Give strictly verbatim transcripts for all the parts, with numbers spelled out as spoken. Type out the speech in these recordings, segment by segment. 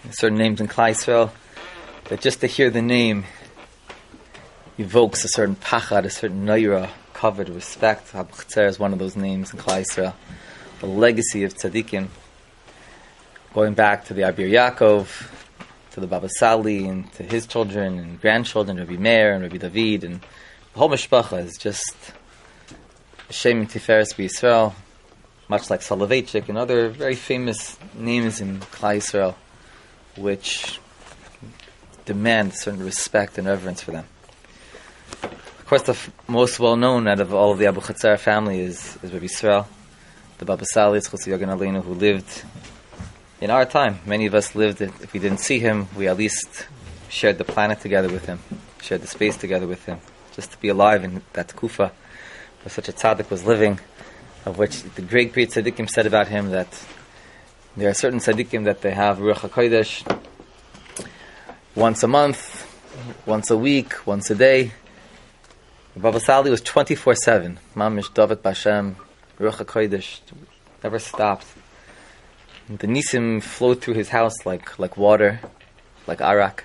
certain names in Klal Yisrael, that just to hear the name evokes a certain pachad, a certain naira, covered, respect. Abu Chatzer is one of those names in Klal Yisrael. The legacy of tzaddikim, going back to the Abir Yaakov, to the Baba Sali, and to his children and grandchildren, Rabbi Meir and Rabbi David, and the whole mishpacha is just Shem and Tiferes B'Yisrael, much like Soloveitchik and other very famous names in Klal Yisrael, which demand certain respect and reverence for them. Of course, the f- most well-known out of all of the Abu Chatzer family is, is Rabbi Yisrael, the Baba Sali, Tzchus Yogan Aleinu, who lived in our time. Many of us lived it. If we didn't see him, we at least shared the planet together with him, shared the space together with him. Just to be alive in that kufa where such a tzaddik was living, of which the great, great tzaddikim said about him that there are certain tzaddikim that they have Ruach HaKodesh once a month, once a week, once a day. Baba Sali was twenty-four seven. Mamish, David Bashem, Ruach HaKodesh, never stopped. The nisim flowed through his house like like water, like arak.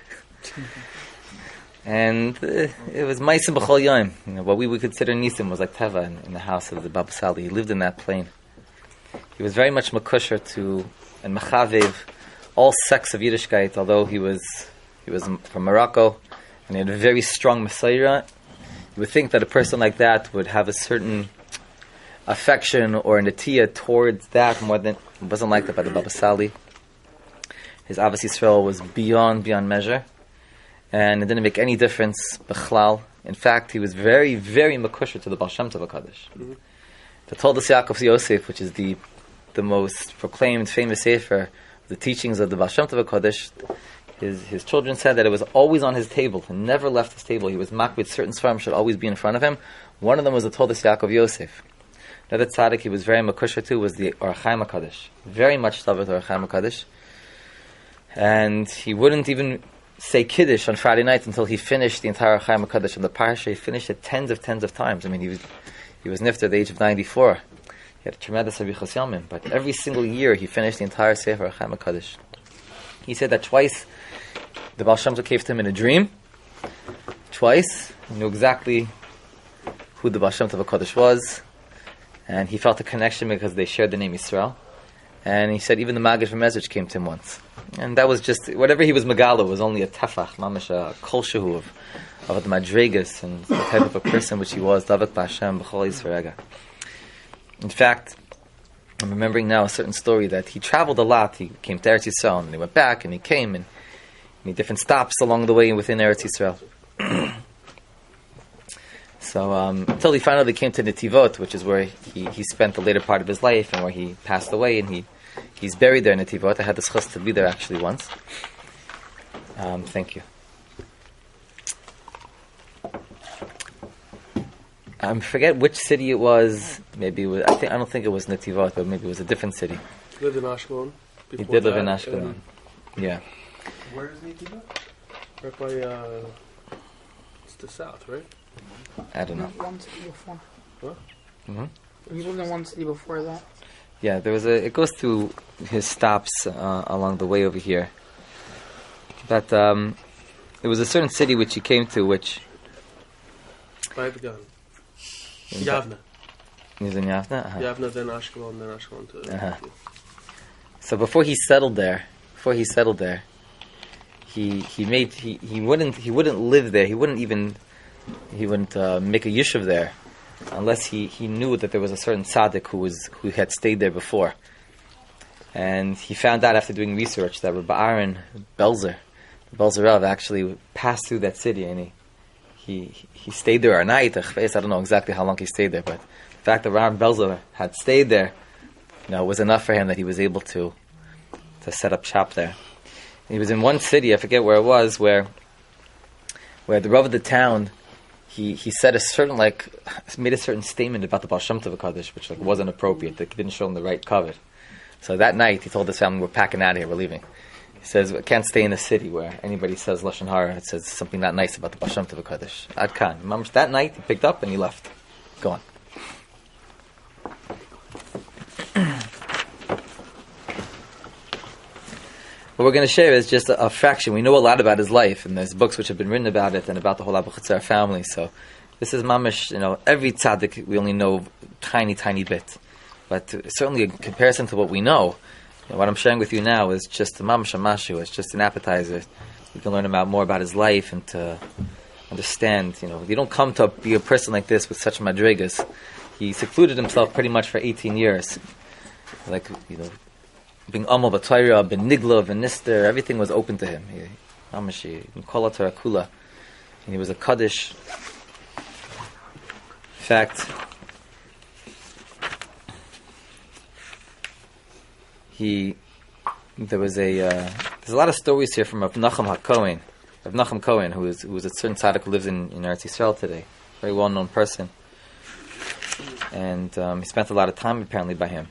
And uh, it was maisim b'chol yom. You know, what we would consider nisim was like teva in, in the house of the Baba Sali. He lived in that plane. He was very much makusher to and mechavev all sects of Yiddishkeit. Although he was he was from Morocco and he had a very strong Messiah, you would think that a person like that would have a certain affection or netiya towards that more than it wasn't like that by the Baba Sali. His Avos Yisrael was beyond beyond measure. And it didn't make any difference, b'chlal. In fact, he was very, very makusher to the Baal Shem Tov HaKadosh. Mm-hmm. The Toldos Yaakov Yosef, which is the the most proclaimed, famous sefer, the teachings of the Baal Shem Tov HaKadosh, his, his children said that it was always on his table. He never left his table. He was makbid, certain svarim should always be in front of him. One of them was the Toldos Yaakov Yosef. Another tzaddik he was very makusher to was the Or HaChaim HaKadosh. Very much loved with Or HaChaim HaKadosh. And he wouldn't even say Kiddush on Friday night until he finished the entire Chaim HaKadosh on the Parsha. He finished it tens of tens of times. I mean, he was he was nifter at the age of ninety-four. He had a tremendous Avichas Yamim, but every single year he finished the entire Sefer Chaim HaKadosh. He said that twice the Baal Shem Tov came to him in a dream. Twice. He knew exactly who the Baal Shem Tov HaKadosh was, and he felt a connection because they shared the name Yisrael. And he said even the Maggid from Mezrich came to him once. And that was just, whatever he was Megala was only a tefach, mamash, a kol shehu of, of the madregas and the type of a person which he was, David Bashem, b'chol yisrael. In fact, I'm remembering now a certain story that he traveled a lot. He came to Eretz Yisrael and he went back and he came and he made different stops along the way within Eretz Yisrael. So um, until he finally came to Netivot, which is where he, he spent the later part of his life and where he passed away, and he he's buried there in Netivot. I had the schus to be there actually once. Um, thank you. I forget which city it was. Maybe it was, I think I don't think it was Netivot, but maybe it was a different city. He lived in Ashkelon. He did live in Ashkelon. Yeah. Where is Netivot? Right by. Uh, it's the south, right? I don't know. One city before. What? Mm-hmm. He lived in one city before that. Yeah, there was a. It goes through his stops uh, along the way over here. But um, there was a certain city which he came to, which. By the gun. Yavna. He was in Yavna. Uh-huh. Yavna, then Ashkelon, then Ashkelon to. Uh-huh. So before he settled there, before he settled there, he he made he, he wouldn't he wouldn't live there. He wouldn't even he wouldn't uh, make a yishuv there, unless he, he knew that there was a certain tzaddik who was who had stayed there before. And he found out after doing research that Rabbi Aaron Belzer, Belzer Rav, actually passed through that city, and he he he stayed there a night. I don't know exactly how long he stayed there, but the fact that Aaron Belzer had stayed there, you know, was enough for him that he was able to to set up shop there. And he was in one city, I forget where it was, where where the Rav of the town, he he said a certain like made a certain statement about the Baal Shem Tov HaKadosh, which like wasn't appropriate. That didn't show him the right covet. So that night he told his family, "We're packing out of here. We're leaving." He says, "I can't stay in a city where anybody says lashon hara. It says something not nice about the Baal Shem Tov HaKadosh." Ad kan. Mamash, that night he picked up and he left. Go on. what we're going to share is just a, a fraction. We know a lot about his life, and there's books which have been written about it and about the whole Abu Chutzar family. So this is mamish, you know, every tzaddik we only know tiny, tiny bit. But certainly in comparison to what we know, you know, what I'm sharing with you now is just a mamish amashu. It's just an appetizer. You can learn about more about his life and to understand, you know, you don't come to be a person like this with such madrigas. He secluded himself pretty much for eighteen years. Like, you know, being Amal B'Torah, Ben Nigla, Ben Nister, everything was open to him. He, Amashi, Kola Torah Kula. And he was a Kaddish. In fact, he, there was a, uh, there's a lot of stories here from Rav Nachum HaKohen, Rav Nachum Cohen, who is, who is a certain tzaddik who lives in, in Eretz Yisrael today. Very well-known person. And um, he spent a lot of time apparently by him.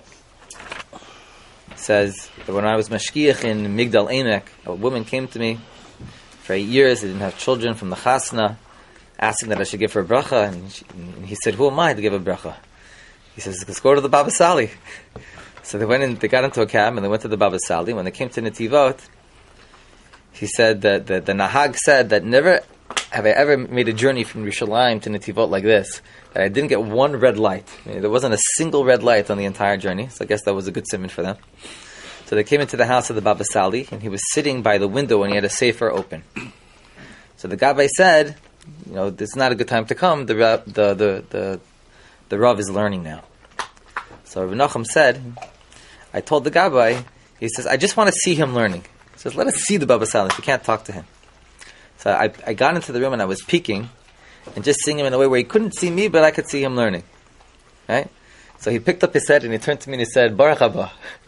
Says that when I was mashkiach in Migdal Emek, a woman came to me for eight years. They didn't have children from the chasna, asking that I should give her a bracha. And, she, and he said, "Who am I to give a bracha?" He says, "Let's go to the Baba Sali." So they went in. They got into a cab and they went to the Baba Sali. When they came to Netivot, he said that the, the Nahag said that never have I ever made a journey from Yerushalayim to Netivot like this. That I didn't get one red light. I mean, there wasn't a single red light on the entire journey. So I guess that was a good simon for them. So they came into the house of the Baba Sali, and he was sitting by the window and he had a sefer open. So the Gabbai said, you know, this is not a good time to come. The the the the, the Rav is learning now. So Rav Nachum said, I told the Gabbai, he says, I just want to see him learning. He says, let us see the Baba Sali if we can't talk to him. So I, I got into the room and I was peeking and just seeing him in a way where he couldn't see me, but I could see him learning. Right? So he picked up his head and he turned to me and he said, Baruch haba.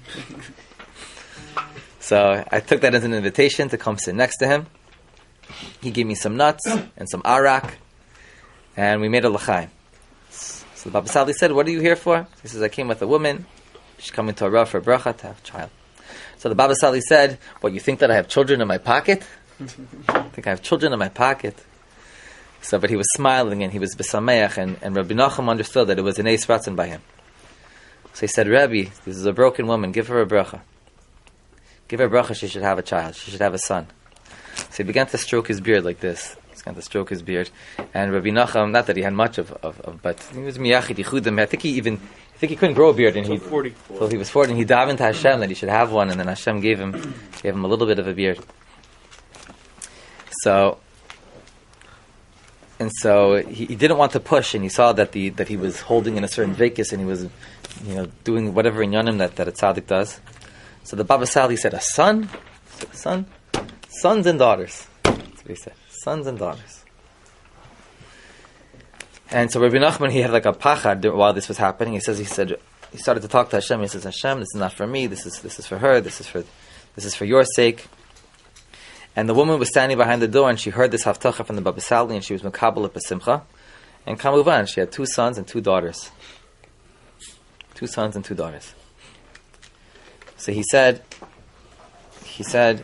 So I took that as an invitation to come sit next to him. He gave me some nuts and some arak, and we made a l'chaim. So the Baba Sali said, what are you here for? He says, I came with a woman. She's coming to a Rav for a bracha to have a child. So the Baba Sali said, what, you think that I have children in my pocket? I think I have children in my pocket. So, but he was smiling and he was besameach, and, and Rabbi Nachum understood that it was an eis ratzon by him. So he said, Rabbi, this is a broken woman, give her a bracha. Give her a bracha, she should have a child, she should have a son. So he began to stroke his beard like this. He began to stroke his beard. And Rabbi Nachum, not that he had much of, of, of but he was miyachid, yichudim. I think he even, I think he couldn't grow a beard. And so he, forty. So he was forty, and he davened to Hashem that he should have one, and then Hashem gave him, gave him a little bit of a beard. So, and so he, he didn't want to push, and he saw that the that he was holding in a certain vakus, and he was, you know, doing whatever in Yonim that, that a tzaddik does. So the Baba Sali said, a son? He said, a son? Sons and daughters. That's what he said. Sons and daughters. And so Rabbi Nachman, he had like a pachad while this was happening. He says, he said, he started to talk to Hashem. He says, Hashem, this is not for me. This is this is for her. This is for this is for your sake. And the woman was standing behind the door, and she heard this haftacha from the Baba Sali, and she was mekabel b'simcha. And kamuvan, she had two sons and two daughters. Two sons and two daughters. So he said, he said,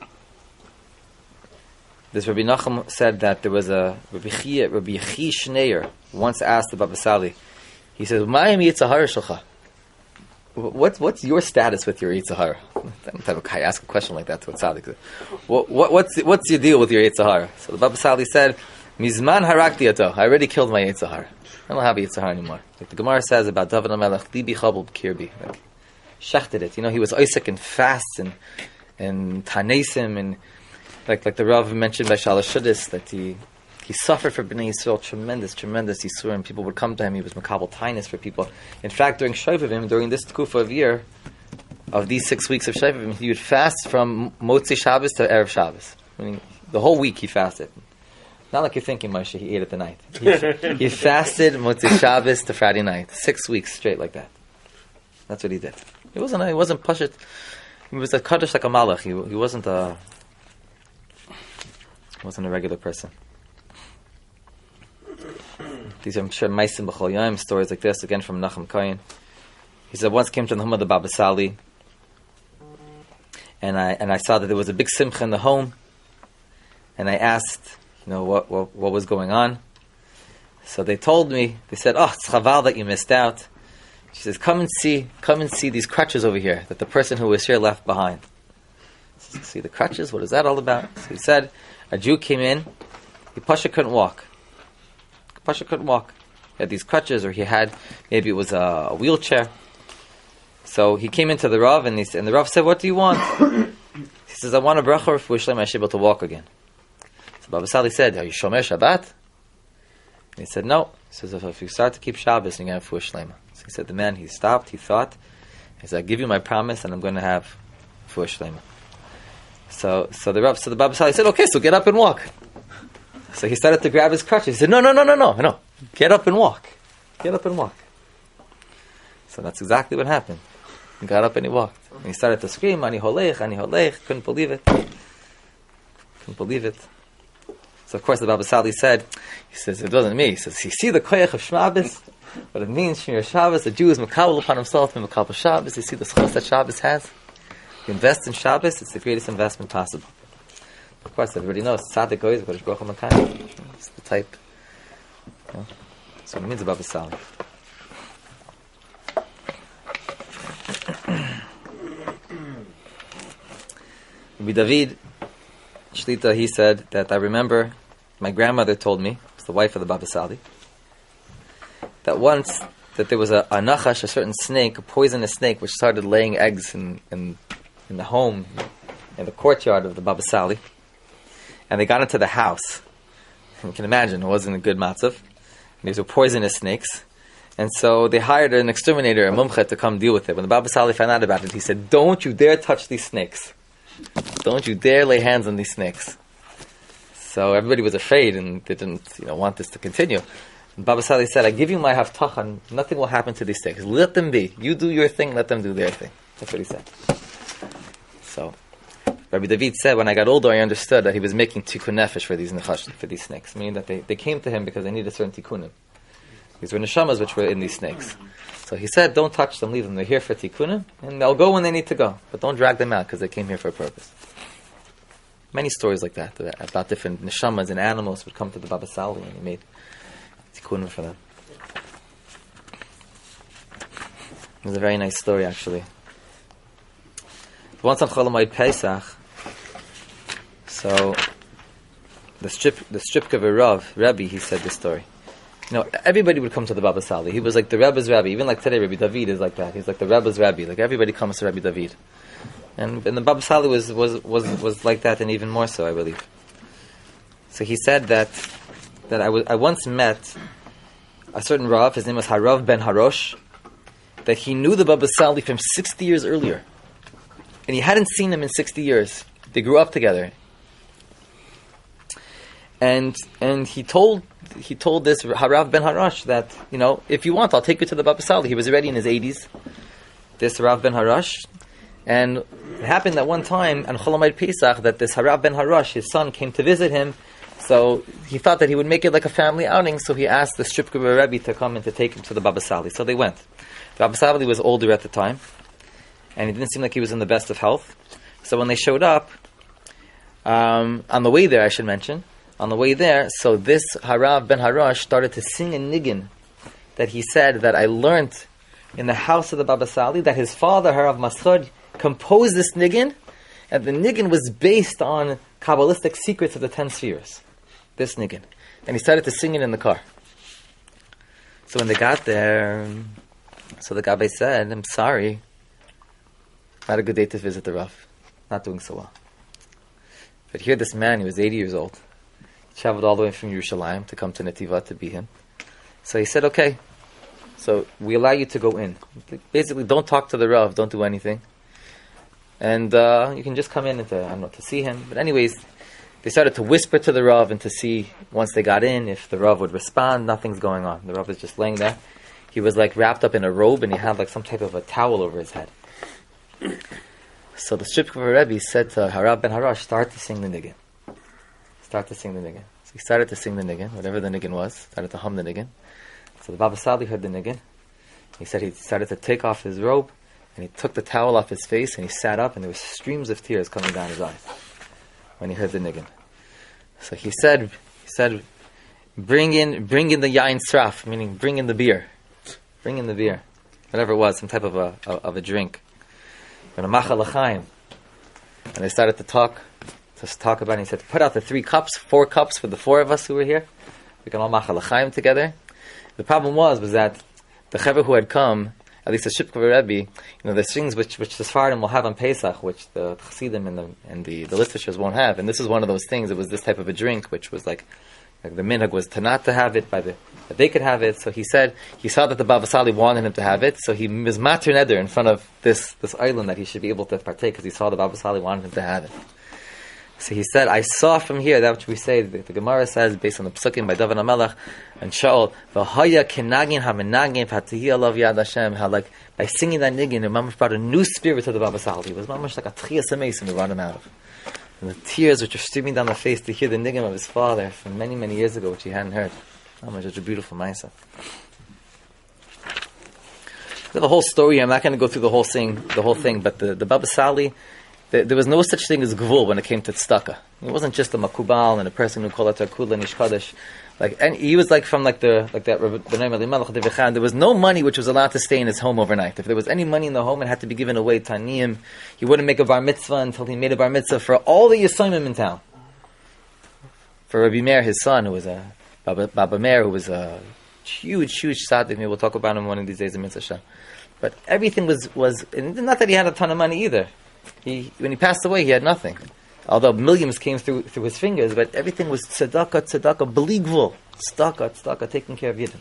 this Rabbi Nachum said that there was a Rabbi Chi, Rabbi Chi Shneir once asked the Baba Sali, he says, Ma'im yitzahara shalcha? What's what's your status with your yitzahara? I ask a question like that to a tzaddik. What, what, what's what's your deal with your yitzahara? So the Baba Sali said, Mizman harakti ato. I already killed my yitzahara. I don't have a yitzahara anymore. Like the Gemara says about David HaMelech, libi chabul b'kirbi. Like, shechted it. You know, he was Isaac and fasts and and tanesim, and like like the Rav mentioned by Shalosh Shuddis that he he suffered for Bnei Yisrael tremendous, tremendous Yisur, and people would come to him. He was makabel tainus for people. In fact, during Shovavim, during this tkufa of year, of these six weeks of Shovavim, he would fast from Motzei Shabbos to Erev Shabbos. Meaning, the whole week he fasted. Not like you're thinking, Moshe, he ate at the night. He, he fasted Motzei Shabbos to Friday night. Six weeks straight like that. That's what he did. He wasn't a, he wasn't Pashut. He was a Kaddish like a Malach. He, he wasn't a he wasn't a regular person. These are, I'm sure, Maisim B'chol Yom stories like this, again from Nachum Kohen. He said, once came to the home of the Baba Sali, and I and I saw that there was a big simcha in the home, and I asked, you know, what what, what was going on. So they told me, they said, oh, it's chaval that you missed out. She says, come and see, come and see these crutches over here that the person who was here left behind. See the crutches, what is that all about? So he said, a Jew came in, he Pasha couldn't walk. Pasha couldn't walk. He had these crutches, or he had, maybe it was a, a wheelchair. So he came into the Rav, and, he, and the Rav said, what do you want? He says, I want a bracha for Shlema, I should be able to walk again. So Baba Sali said, are you Shomer Shabbat? And he said, no. He says, if, if you start to keep Shabbos, you're going to have Fuah Shlema. So he said, the man, he stopped, he thought, he said, I give you my promise, and I'm going to have Fuah Shlema. So, so the Rav, so the Baba Sali said, okay, so get up and walk. So he started to grab his crutches. He said, no, no, no, no, no, no. Get up and walk. Get up and walk. So that's exactly what happened. He got up and he walked. And he started to scream, Ani holech, Ani holech. Couldn't believe it. Couldn't believe it. So of course the Baba Sali said, he says, it wasn't me. He says, you see the koyach of Shabbos? What it means, Shmir Shabbos, the Jew is makabel upon himself, and makabel Shabbos. You see the schos that Shabbos has? You invest in Shabbos, it's the greatest investment possible. Of course, everybody knows, Tzaddik goes, Kodesh Baruch Hu Makayim. It's the type. You know? That's what it means about Baba Sali. Rabbi David Shlita, he said that I remember my grandmother told me, it's the wife of the Baba Sali, that once that there was a, a nachash, a certain snake, a poisonous snake, which started laying eggs in, in, in the home, in the courtyard of the Baba Sali, and they got into the house. And you can imagine, it wasn't a good matzav. These were poisonous snakes. And so they hired an exterminator, a mumcha, to come deal with it. When the Baba Sali found out about it, he said, don't you dare touch these snakes. Don't you dare lay hands on these snakes. So everybody was afraid and didn't, you know, want this to continue. And Baba Sali said, I give you my haftach, nothing will happen to these snakes. Let them be. You do your thing, let them do their thing. That's what he said. So Rabbi David said, when I got older, I understood that he was making tikkun nefesh for these nechash, for these snakes, meaning that they, they came to him because they needed certain tikkunim. These were neshamas which were in these snakes. So he said, don't touch them, leave them. They're here for tikkunim, and they'll go when they need to go. But don't drag them out, because they came here for a purpose. Many stories like that, about different neshamas and animals would come to the Baba Sali, and he made tikkunim for them. It was a very nice story, actually. Once on Chol Hamoed Pesach, so the strip, the Stripka Rav, Rebbe, he said this story. You know, everybody would come to the Baba Sali. He was like the Rebbe's Rabbi. Even like today, Rabbi David is like that. He's like the Rebbe's Rabbi. Like everybody comes to Rabbi David. And, and the Baba Sali was, was, was, was like that, and even more so, I believe. So he said that that I, was, I once met a certain Rav, his name was Harav ben Harosh, that he knew the Baba Sali from sixty years earlier. And he hadn't seen him in sixty years. They grew up together. And and he told he told this Harav ben Harash that, you know, if you want, I'll take you to the Baba Sali. He was already in his eighties, this Harav ben Harash. And it happened that one time on Chol Hamoed Pesach that this Harav ben Harash, his son, came to visit him. So he thought that he would make it like a family outing, so he asked the Stripka Rebbe to come and to take him to the Baba Sali. So they went. The Baba Sali was older at the time, and he didn't seem like he was in the best of health. So when they showed up, um, on the way there, I should mention, on the way there, so this Harav ben Harash started to sing a niggin that he said that I learned in the house of the Baba Sali, that his father, Harav Maschad, composed this niggin, and the niggin was based on Kabbalistic secrets of the ten spheres. This niggin. And he started to sing it in the car. So when they got there, so the Gabbai said, I'm sorry, not a good day to visit the Rav. Not doing so well. But here this man, he was eighty years old. He traveled all the way from Yerushalayim to come to Netiva to be him. So he said, okay, so we allow you to go in. Basically, don't talk to the Rav, don't do anything. And uh, you can just come in and to, I don't know, to see him. But anyways, they started to whisper to the Rav and to see, once they got in, if the Rav would respond. Nothing's going on. The Rav was just laying there. He was like wrapped up in a robe, and he had like some type of a towel over his head. So the Stripka Rebbe said to Harav ben Harash, start to sing the niggin. Start to sing the niggin. So he started to sing the niggin, whatever the niggin was, started to hum the niggin. So the Baba Sali heard the niggin. He said he started to take off his robe, and he took the towel off his face, and he sat up, and there were streams of tears coming down his eyes when he heard the niggin. So he said, he said, bring in, bring in the yain sraf, meaning bring in the beer, bring in the beer, whatever it was, some type of a of a drink. And a machal l'chaim. and they started to talk, to talk about it. And he said, put out the three cups, four cups for the four of us who were here. We can all machal l'chaim together. The problem was, was that the Chaver who had come, at least the Shipka Rebbe, you know, there's things which, which the Sfardim will have on Pesach, which the Chassidim and the, and the, the Liftishers won't have. And this is one of those things. It was this type of a drink, which was like, like the minhag was to not to have it, by the, that they could have it. So he said, he saw that the Baba Sali wanted him to have it, so he was matur neder in front of this, this island that he should be able to partake, because he saw the Baba Sali wanted him to have it. So he said, I saw from here, that which we say, the, the Gemara says, based on the Psukim by David HaMelech and Shaul, V'haya kenagin ha-menagin v'hatihi alav yad Hashem, how like, by singing that niggin, it mamash brought a new spirit to the Baba Sali. It was mamash like a tchiyas amesim to run him out of. And the tears which were streaming down the face to hear the niggin of his father from many, many years ago, which he hadn't heard. Mamash, such a beautiful ma'aseh. The whole story, I'm not going to go through the whole thing, the whole thing, but the, the Baba Sali, there was no such thing as gvul when it came to tzedakah. It wasn't just a makubal and a person who called it Tarkula Nish Kaddish. Like, and he was like from like the like that. There was no money which was allowed to stay in his home overnight. If there was any money in the home, it had to be given away to Taniyim. He wouldn't make a bar mitzvah until he made a bar mitzvah for all the Yisayimim in town. For Rabbi Meir, his son, who was a Baba, Baba Meir, who was a huge, huge tzaddik. Maybe we'll talk about him one of these days in Mitzvah. But everything was was not that he had a ton of money either. He, when he passed away, he had nothing. Although millions came through through his fingers, but everything was tzedakah, tzedakah, beligvul, tzedakah, tzedakah, taking care of Yidden.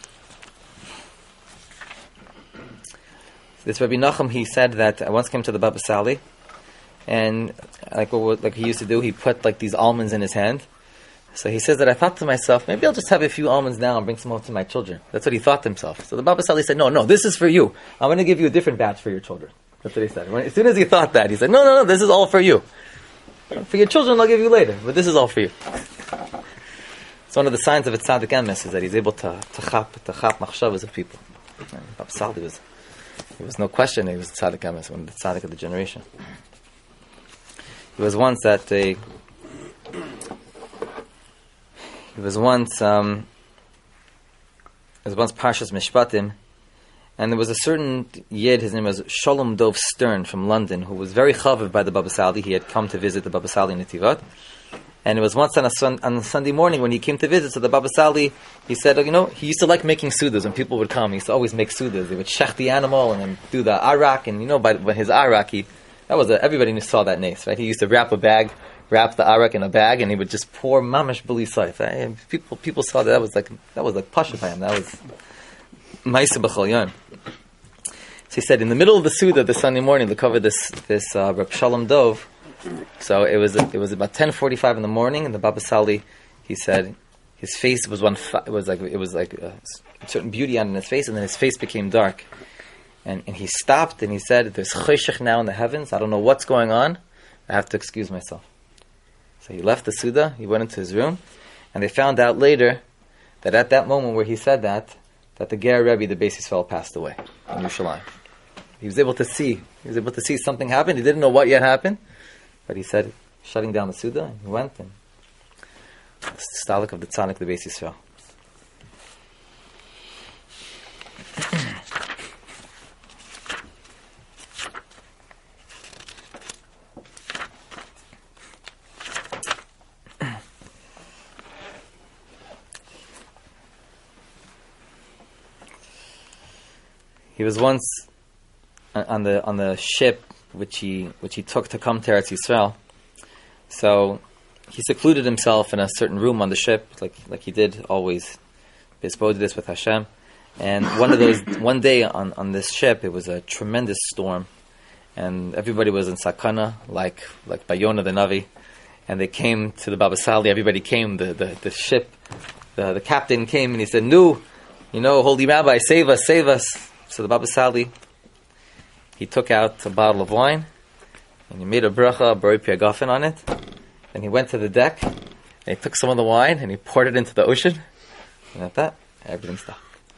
This Rabbi Nachum, he said that I once came to the Baba Sali, and like what like he used to do, he put like these almonds in his hand. So he says that I thought to myself, maybe I'll just have a few almonds now and bring some home to my children. That's what he thought to himself. So the Baba Sali said, no, no, this is for you. I'm going to give you a different batch for your children. That's what he said. When, as soon as he thought that, he said, no, no, no, this is all for you. For your children, I'll give you later, but this is all for you. It's one of the signs of a tzaddik emes is that he's able to to chap, to chap machshavas of people. Baba Sali was, there was no question he was a tzaddik emes, one of the tzaddik of the generation. He was once at a, he was once, um, he was once Parshas Mishpatim, and there was a certain Yid, his name was Shalom Dov Stern from London, who was very chaviv by the Baba Sali. He had come to visit the Baba Sali in Netivat. And it was once on a, sun, on a Sunday morning when he came to visit, so the Baba Sali, he said, oh, you know, he used to like making sudas. When people would come, he used to always make sudas. They would shech the animal and then do the arak. And you know, by, by his arak, he, that was a, everybody saw that nace, right? He used to wrap a bag, wrap the arak in a bag, and he would just pour mamash b'li saif. People, people saw that. That was like, that was like pasha by him. That was ma'aseh b'chol yom. So he said, in the middle of the Suda, the Sunday morning, they covered this this uh, Reb Shalom Dov. So it was it was about ten forty-five in the morning, and the Baba Sali, he said, his face was one. It was like it was like a certain beauty on his face, and then his face became dark, and and he stopped and he said, "There's choshech now in the heavens. I don't know what's going on. I have to excuse myself." So he left the Suda. He went into his room, and they found out later that at that moment where he said that, that the Ger Rebbe, the Beis Yisrael, passed away in Yerushalayim. He was able to see. He was able to see something happen. He didn't know what yet happened, but he said, shutting down the Suda, and he went and it's the stalik of the tzaddik, the Beis Yisrael. He was once on the on the ship which he which he took to come to Eretz Yisrael. So he secluded himself in a certain room on the ship, like like he did always. Bespoke this with Hashem. And one of those one day on, on this ship, it was a tremendous storm, and everybody was in sakana, like like by Yonah the Navi. And they came to the Baba Sali. Everybody came. The the, the ship, the the captain came, and he said, "Nu, you know, Holy Rabbi, save us, save us." So the Baba Sali, he took out a bottle of wine, and he made a bracha, a borei pi hagafen on it. Then he went to the deck, and he took some of the wine, and he poured it into the ocean. And at that, everything stopped.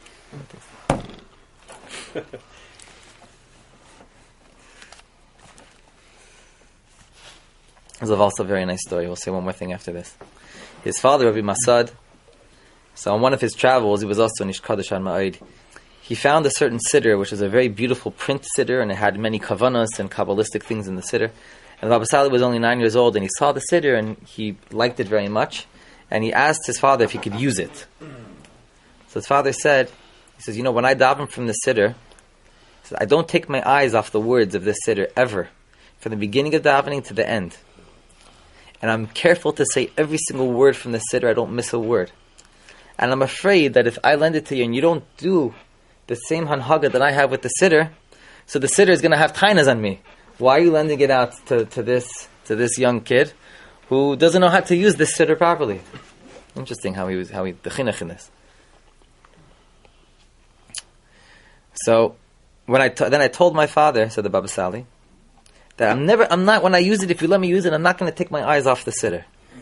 This is also a very nice story. We'll say one more thing after this. His father, Rabbi Masad, so on one of his travels, he was also in Ish Kaddish on Ma'id. He found a certain siddur, which is a very beautiful print siddur, and it had many kavanas and kabbalistic things in the siddur. And Baba Sali was only nine years old, and he saw the siddur, and he liked it very much. And he asked his father if he could use it. So his father said, he says, you know, when I daven from the siddur, he says, I don't take my eyes off the words of this siddur ever, from the beginning of davening to the end. And I'm careful to say every single word from the siddur. I don't miss a word. And I'm afraid that if I lend it to you and you don't do the same hanhaga that I have with the siddur, so the siddur is going to have tainas on me. Why are you lending it out to, to this to this young kid who doesn't know how to use this siddur properly? Interesting how he was how he the chinuch in this. So when I t- then I told my father, said the Baba Sali, that I'm never I'm not when I use it, if you let me use it, I'm not going to take my eyes off the siddur.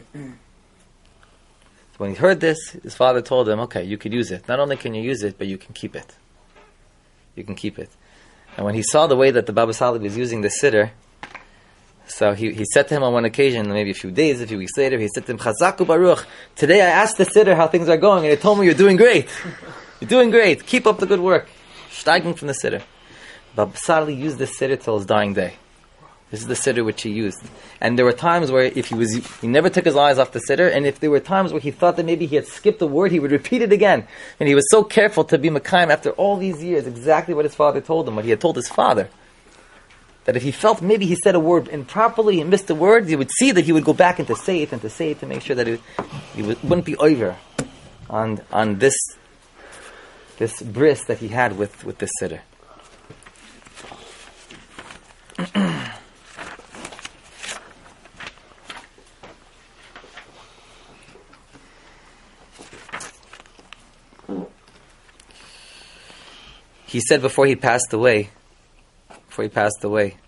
So when he heard this, his father told him, okay, you could use it. Not only can you use it, but you can keep it. You can keep it. And when he saw the way that the Baba Sali was using the siddur, so he, he said to him on one occasion, maybe a few days, a few weeks later, he said to him, Chazaku Baruch, today I asked the siddur how things are going, and it told me you're doing great. You're doing great. Keep up the good work. Steiging from the siddur. Baba Sali used the siddur till his dying day. This is the siddur which he used. And there were times where if he was, he never took his eyes off the siddur, and if there were times where he thought that maybe he had skipped a word, he would repeat it again. And he was so careful to be Mekayim after all these years, exactly what his father told him, what he had told his father. That if he felt maybe he said a word improperly and missed a word, he would see that he would go back and to say it and to say it to make sure that it, he wouldn't be over on on this this bris that he had with, with this siddur. He said before he passed away, before he passed away, he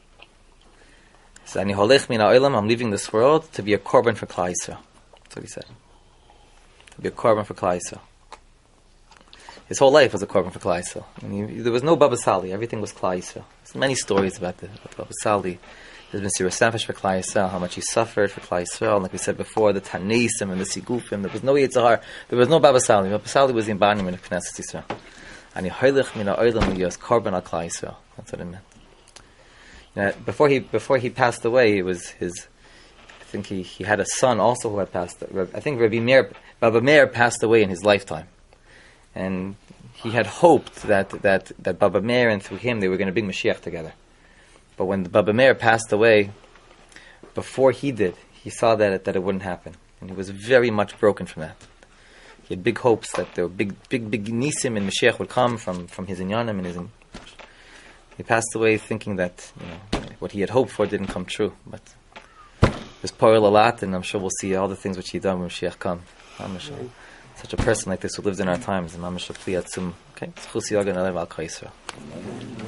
said, I'm leaving this world to be a korban for Klal Yisrael. That's what he said. To be a korban for Klal Yisrael. His whole life was a korban for Klal Yisrael. I mean, there was no Baba Sali. Everything was Klal Yisrael. There's many stories about the about Baba Sali. There's been Sirus Nefesh for Klal Yisrael, how much he suffered for Klal Yisrael. Like we said before, the Tanesim and the Sigufim. There was no Yitzhar. There was no Baba Sali. Baba Sali was the embodiment of Knesset Yisrael. Ani hoylech min ha'olam liyos korban al Klal Yisrael. That's what it meant. You know, before he before he passed away, it was his. I think he, he had a son also who had passed. I think Rabbi Meir, Baba Meir passed away in his lifetime, and he had hoped that that that Baba Meir and through him they were going to bring Mashiach together. But when Baba Meir passed away, before he did, he saw that that it wouldn't happen, and he was very much broken from that. He had big hopes that there were big, big, big nisim and Mashiach would come from, from his inyanim and his. In- he passed away thinking that you know what he had hoped for didn't come true. But there's poil a lot, and I'm sure we'll see all the things which he done when Mashiach come. Such a person like this who lived in our times. Okay,